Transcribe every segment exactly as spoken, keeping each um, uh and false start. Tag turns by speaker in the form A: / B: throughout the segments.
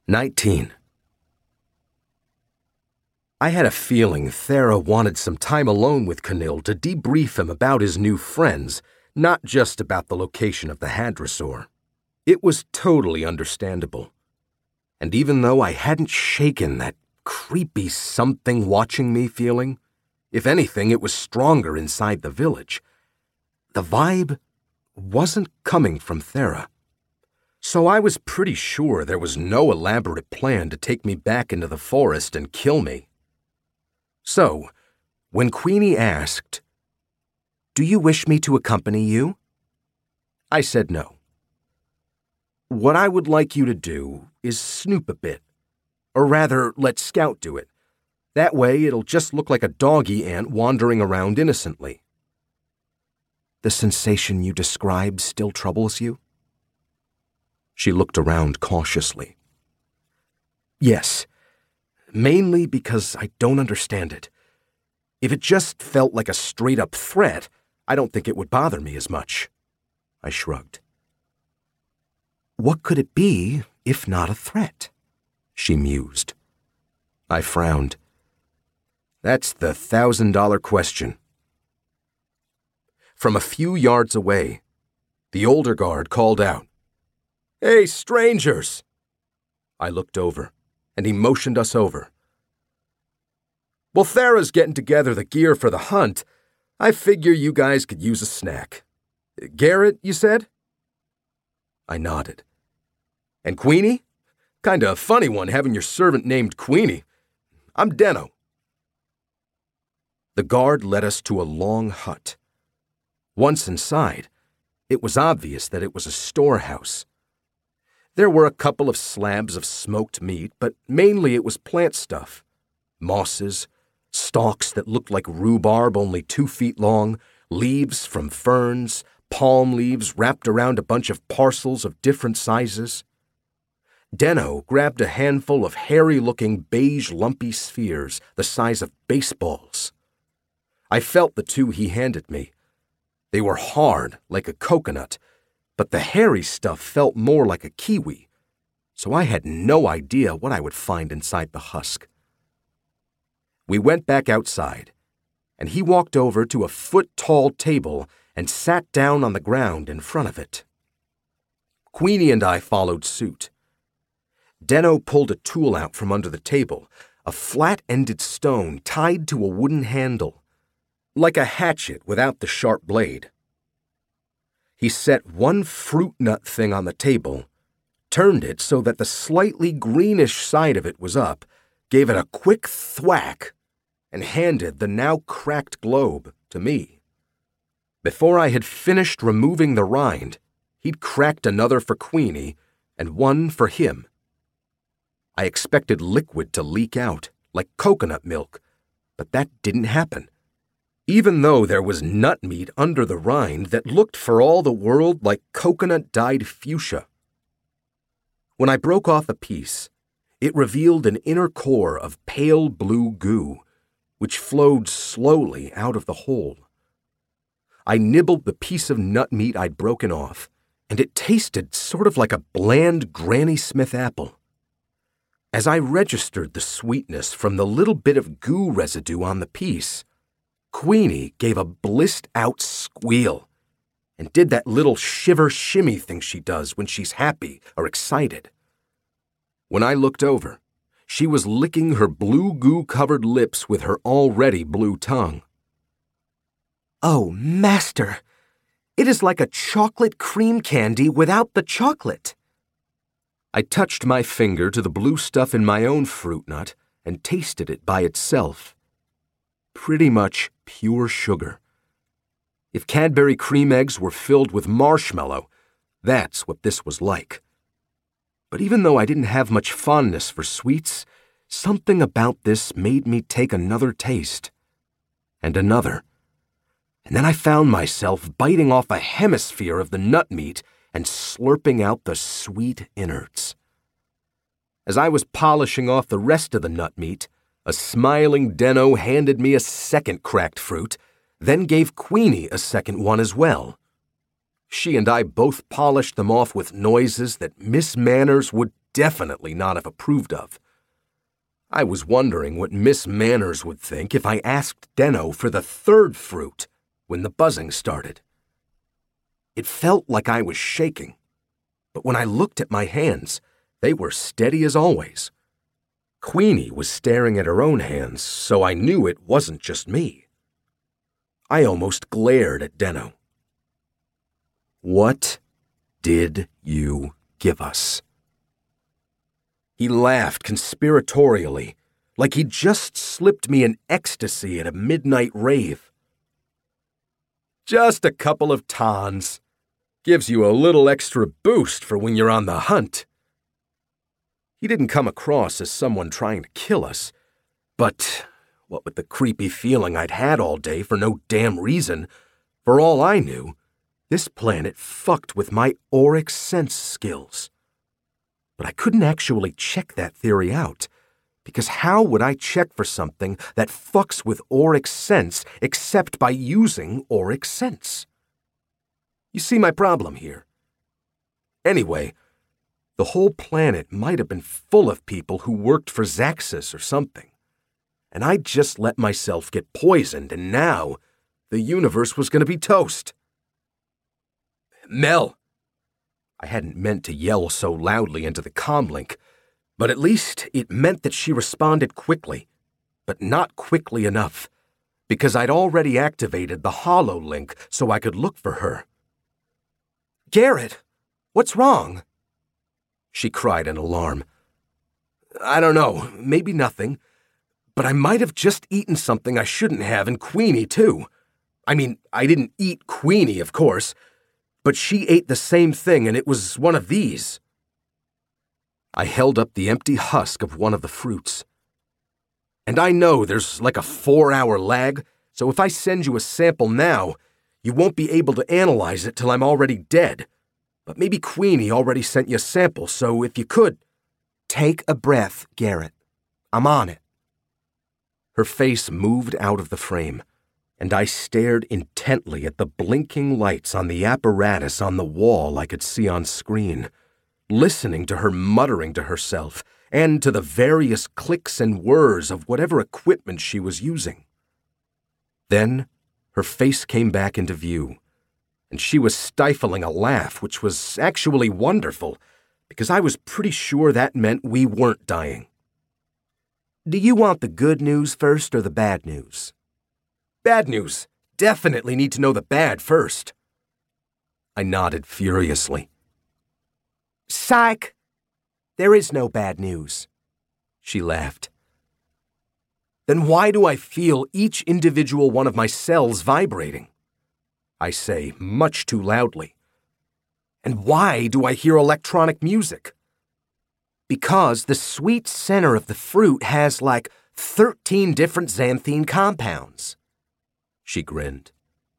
A: nineteen. I had a feeling Thera wanted some time alone with Camille to debrief him about his new friends, not just about the location of the hadrosaur. It was totally understandable. And even though I hadn't shaken that creepy something watching me feeling, if anything, it was stronger inside the village. The vibe wasn't coming from Thera. So I was pretty sure there was no elaborate plan to take me back into the forest and kill me. So, when Queenie asked, "Do you wish me to accompany you?" I said no. What I would like you to do is snoop a bit, or rather, let Scout do it. That way it'll just look like a doggy ant wandering around innocently. The sensation you described still troubles you? She looked around cautiously. Yes, mainly because I don't understand it. If it just felt like a straight-up threat, I don't think it would bother me as much. I shrugged. What could it be if not a threat? She mused. I frowned. That's the thousand-dollar question. From a few yards away, the older guard called out, "Hey, strangers!" I looked over, and he motioned us over. Well, Thera's getting together the gear for the hunt. I figure you guys could use a snack. Garrett, you said? I nodded. And Queenie? Kinda a funny one having your servant named Queenie. I'm Deno. The guard led us to a long hut. Once inside, it was obvious that it was a storehouse. There were a couple of slabs of smoked meat, but mainly it was plant stuff. Mosses, stalks that looked like rhubarb only two feet long, leaves from ferns, palm leaves wrapped around a bunch of parcels of different sizes. Deno grabbed a handful of hairy-looking beige lumpy spheres the size of baseballs. I felt the two he handed me. They were hard, like a coconut, but the hairy stuff felt more like a kiwi, so I had no idea what I would find inside the husk. We went back outside, and he walked over to a foot-tall table and sat down on the ground in front of it. Queenie and I followed suit. Deno pulled a tool out from under the table, a flat-ended stone tied to a wooden handle, like a hatchet without the sharp blade. He set one fruit nut thing on the table, turned it so that the slightly greenish side of it was up, gave it a quick thwack, and handed the now cracked globe to me. Before I had finished removing the rind, he'd cracked another for Queenie and one for him. I expected liquid to leak out, like coconut milk, but that didn't happen, even though there was nut meat under the rind that looked for all the world like coconut-dyed fuchsia. When I broke off a piece, it revealed an inner core of pale blue goo, which flowed slowly out of the hole. I nibbled the piece of nut meat I'd broken off, and it tasted sort of like a bland Granny Smith apple. As I registered the sweetness from the little bit of goo residue on the piece, Queenie gave a blissed-out squeal and did that little shiver-shimmy thing she does when she's happy or excited. When I looked over, she was licking her blue goo-covered lips with her already blue tongue. Oh, Master! It is like a chocolate cream candy without the chocolate. I touched my finger to the blue stuff in my own fruit nut and tasted it by itself. Pretty much pure sugar. If Cadbury cream eggs were filled with marshmallow, that's what this was like. But even though I didn't have much fondness for sweets, something about this made me take another taste. And another. And then I found myself biting off a hemisphere of the nut meat and slurping out the sweet innards. As I was polishing off the rest of the nut meat, a smiling Deno handed me a second cracked fruit, then gave Queenie a second one as well. She and I both polished them off with noises that Miss Manners would definitely not have approved of. I was wondering what Miss Manners would think if I asked Denno for the third fruit when the buzzing started. It felt like I was shaking, but when I looked at my hands, they were steady as always. Queenie was staring at her own hands, so I knew it wasn't just me. I almost glared at Denno. What did you give us? He laughed conspiratorially, like he'd just slipped me an ecstasy at a midnight rave. Just a couple of tons. Gives you a little extra boost for when you're on the hunt. He didn't come across as someone trying to kill us, but what with the creepy feeling I'd had all day for no damn reason, for all I knew, this planet fucked with my auric sense skills. But I couldn't actually check that theory out, because how would I check for something that fucks with auric sense except by using auric sense? You see my problem here? Anyway, the whole planet might have been full of people who worked for Zaxxas or something, and I'd just let myself get poisoned, and now the universe was going to be toast. Mel! I hadn't meant to yell so loudly into the comlink, but at least it meant that she responded quickly, but not quickly enough, because I'd already activated the HoloLink so I could look for her. Garrett, what's wrong? She cried in alarm. I don't know, maybe nothing, but I might have just eaten something I shouldn't have, and Queenie too. I mean, I didn't eat Queenie, of course, but she ate the same thing, and it was one of these. I held up the empty husk of one of the fruits. And I know there's like a four-hour lag, so if I send you a sample now, you won't be able to analyze it till I'm already dead. But maybe Queenie already sent you a sample, so if you could... Take a breath, Garrett. I'm on it. Her face moved out of the frame, and I stared intently at the blinking lights on the apparatus on the wall I could see on screen, listening to her muttering to herself and to the various clicks and whirs of whatever equipment she was using. Then her face came back into view, and she was stifling a laugh which was actually wonderful, because I was pretty sure that meant we weren't dying. Do you want the good news first or the bad news? Bad news. Definitely need to know the bad first. I nodded furiously. Psych! There is no bad news. She laughed. Then why do I feel each individual one of my cells vibrating? I say, much too loudly. And why do I hear electronic music? Because the sweet center of the fruit has like thirteen different xanthine compounds. She grinned.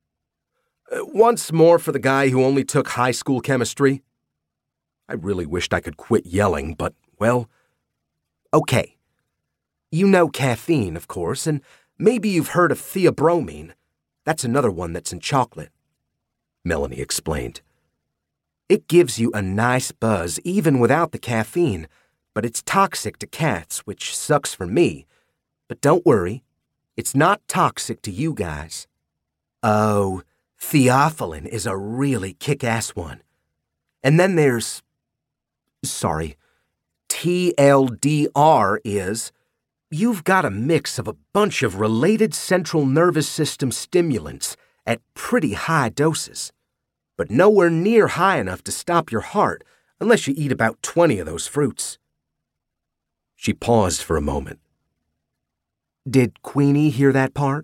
A: Once more for the guy who only took high school chemistry. I really wished I could quit yelling, but, well, okay. You know caffeine, of course, and maybe you've heard of theobromine. That's another one that's in chocolate, Melanie explained. It gives you a nice buzz even without the caffeine, but it's toxic to cats, which sucks for me. But don't worry, it's not toxic to you guys. Oh, theophylline is a really kick-ass one. And then there's... Sorry, T L D R is... You've got a mix of a bunch of related central nervous system stimulants at pretty high doses, but nowhere near high enough to stop your heart unless you eat about twenty of those fruits. She paused for a moment. Did Queenie hear that part?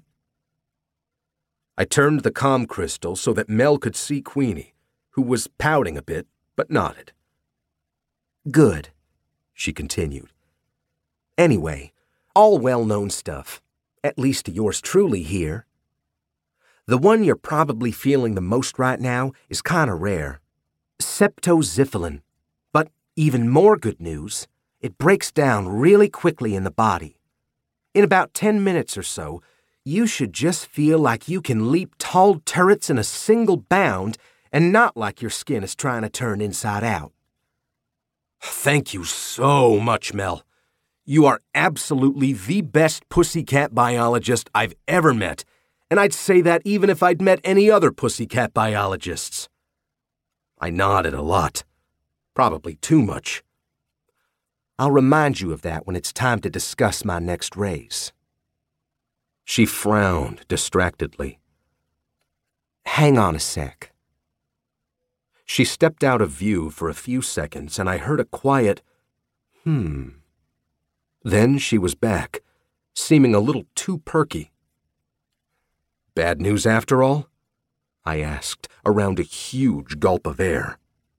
A: I turned the comm crystal so that Mel could see Queenie, who was pouting a bit, but nodded. Good, she continued. Anyway, all well-known stuff, at least to yours truly here. The one you're probably feeling the most right now is kind of rare. Septoxyphylline. But even more good news, it breaks down really quickly in the body. In about ten minutes or so, you should just feel like you can leap tall turrets in a single bound and not like your skin is trying to turn inside out. Thank you so much, Mel. You are absolutely the best pussycat biologist I've ever met, and I'd say that even if I'd met any other pussycat biologists. I nodded a lot. Probably too much. I'll remind you of that when it's time to discuss my next raise. She frowned distractedly. Hang on a sec. She stepped out of view for a few seconds, and I heard a quiet, hmm. Then she was back, seeming a little too perky. Bad news after all? I asked, around a huge gulp of air.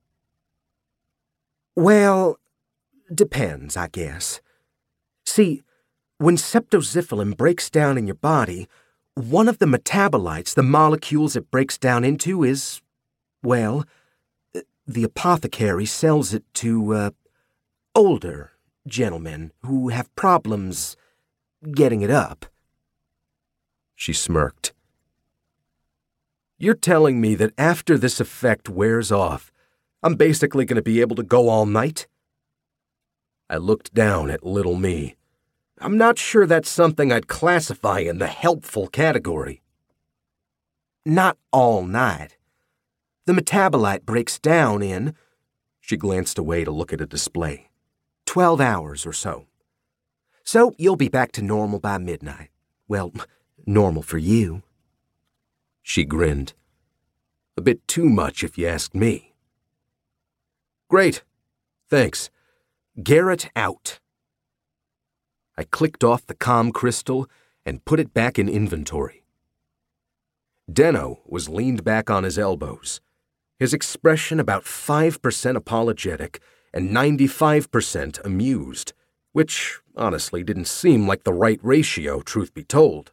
A: Well, depends, I guess. See, when septoxyphilin breaks down in your body, one of the metabolites, the molecules it breaks down into is, well, the apothecary sells it to, uh, older gentlemen who have problems getting it up. She smirked. You're telling me that after this effect wears off, I'm basically going to be able to go all night? I looked down at little me. I'm not sure that's something I'd classify in the helpful category. Not all night. The metabolite breaks down in, she glanced away to look at a display, twelve hours or so. So you'll be back to normal by midnight. Well, normal for you. She grinned. A bit too much if you ask me. Great. Thanks. Garrett out. I clicked off the comm crystal and put it back in inventory. Deno was leaned back on his elbows, his expression about five percent apologetic and ninety-five percent amused, which honestly didn't seem like the right ratio, truth be told.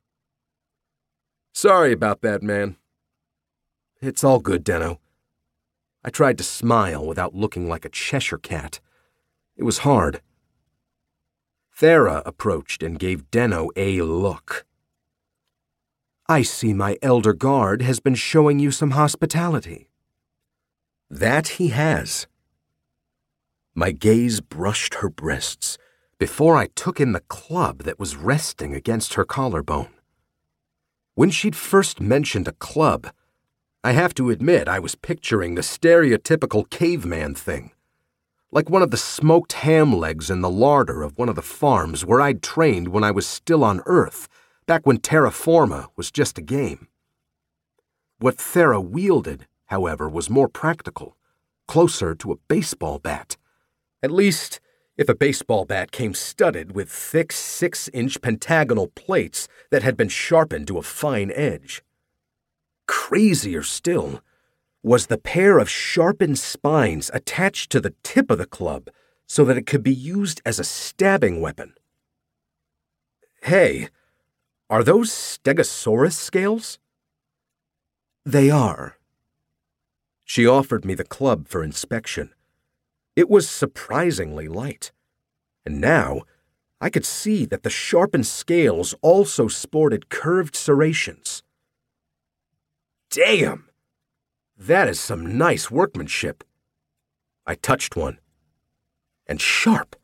A: Sorry about that, man. It's all good, Deno. I tried to smile without looking like a Cheshire cat. It was hard. Thera approached and gave Deno a look. I see my elder guard has been showing you some hospitality. That he has. My gaze brushed her breasts before I took in the club that was resting against her collarbone. When she'd first mentioned a club, I have to admit I was picturing the stereotypical caveman thing, like one of the smoked ham legs in the larder of one of the farms where I'd trained when I was still on Earth, back when terra firma was just a game. What Thera wielded, however, was more practical, closer to a baseball bat. At least, if a baseball bat came studded with thick six-inch pentagonal plates that had been sharpened to a fine edge. Crazier still was the pair of sharpened spines attached to the tip of the club so that it could be used as a stabbing weapon. Hey, are those Stegosaurus scales? They are. She offered me the club for inspection. It was surprisingly light, and now I could see that the sharpened scales also sported curved serrations. Damn! That is some nice workmanship. I touched one. And sharp.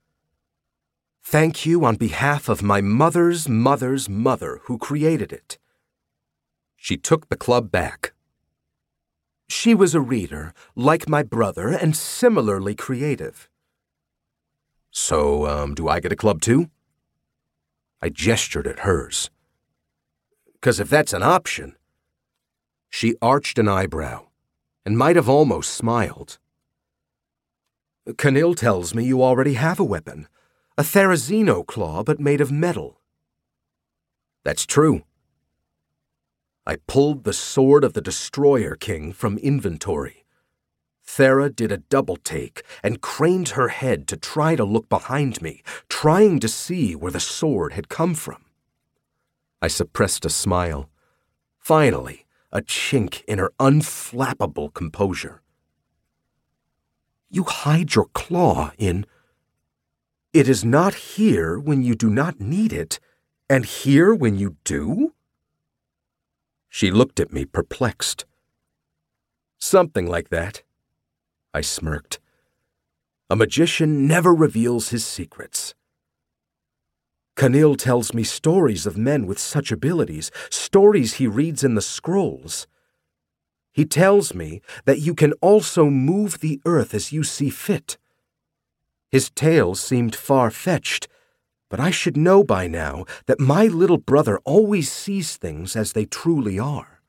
A: Thank you on behalf of my mother's mother's mother who created it. She took the club back. She was a reader, like my brother, and similarly creative. So, um, do I get a club too? I gestured at hers. 'Cause if that's an option... She arched an eyebrow, and might have almost smiled. Canil tells me you already have a weapon, a Therizino claw but made of metal. That's true. I pulled the Sword of the Destroyer King from inventory. Thera did a double take and craned her head to try to look behind me, trying to see where the sword had come from. I suppressed a smile. Finally, a chink in her unflappable composure. You hide your claw in, it is not here when you do not need it, and here when you do? She looked at me perplexed. Something like that. I smirked. A magician never reveals his secrets. Canil tells me stories of men with such abilities, stories he reads in the scrolls. He tells me that you can also move the earth as you see fit. His tales seemed far-fetched, but I should know by now that my little brother always sees things as they truly are.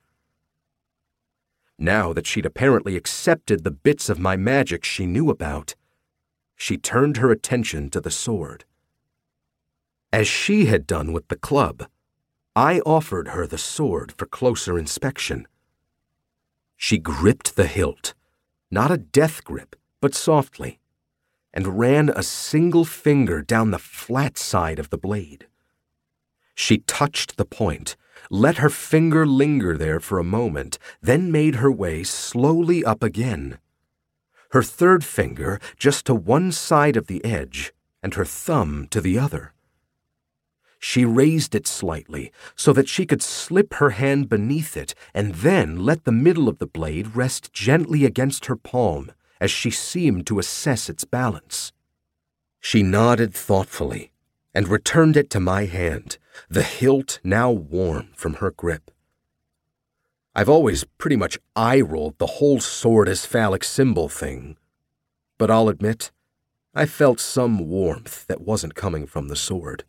A: Now that she'd apparently accepted the bits of my magic she knew about, she turned her attention to the sword. As she had done with the club, I offered her the sword for closer inspection. She gripped the hilt, not a death grip, but softly, and ran a single finger down the flat side of the blade. She touched the point, let her finger linger there for a moment, then made her way slowly up again. Her third finger just to one side of the edge, and her thumb to the other. She raised it slightly so that she could slip her hand beneath it and then let the middle of the blade rest gently against her palm as she seemed to assess its balance. She nodded thoughtfully and returned it to my hand, the hilt now warm from her grip. I've always pretty much eye-rolled the whole sword as phallic symbol thing, but I'll admit, I felt some warmth that wasn't coming from the sword.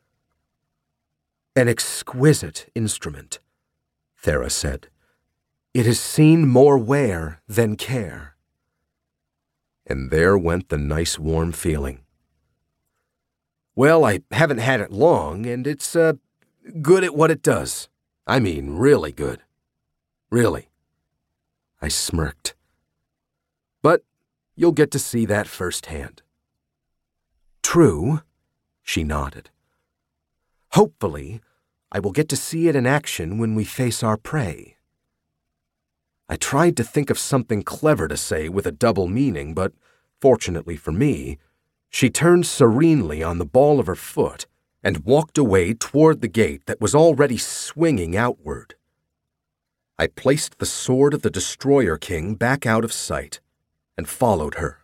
A: An exquisite instrument, Thera said. It has seen more wear than care. And there went the nice warm feeling. Well, I haven't had it long, and it's, uh, good at what it does. I mean, really good. Really. I smirked. But you'll get to see that firsthand. True, she nodded. Hopefully, I will get to see it in action when we face our prey. I tried to think of something clever to say with a double meaning, but fortunately for me, she turned serenely on the ball of her foot and walked away toward the gate that was already swinging outward. I placed the sword of the Destroyer King back out of sight and followed her.